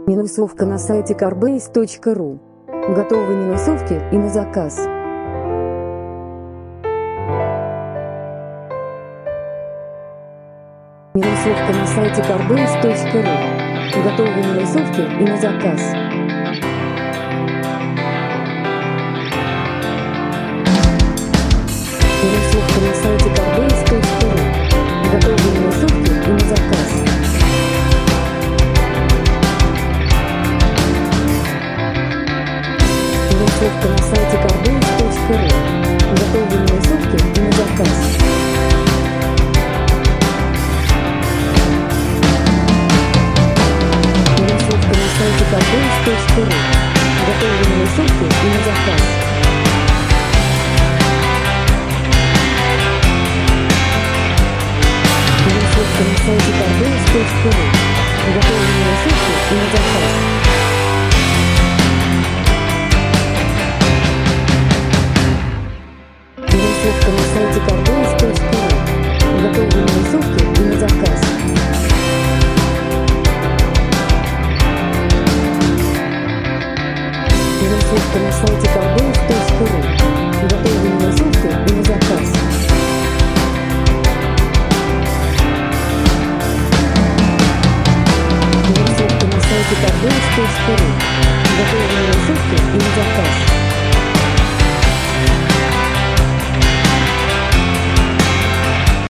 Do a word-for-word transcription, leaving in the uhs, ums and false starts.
Минусовка на сайте кarbase точка ру. Готовые минусовки и на заказ. Минусовка на сайте кarbase точка ру. Готовые минусовки и на заказ. Минусовка на сайте кarbase точка ру. Готовые минусовки и на заказ. Минусовка на сайте кarbase точка ру. Готовые минусовки и на заказ. Минусовка на сайте кarbase точка ру. Готовые минусовки и на заказ. Минусовка на сайте кarbase точка ру. Готовые минусовки и на заказ. Минусовка на сайте кarbase точка ру. Готовые минусовки и на заказ. Минусовка на сайте кarbase точка ру. Готовые минусовки и на заказ. Минусовка на сайте кarbase точка ру. Готовые минусовки и на заказ.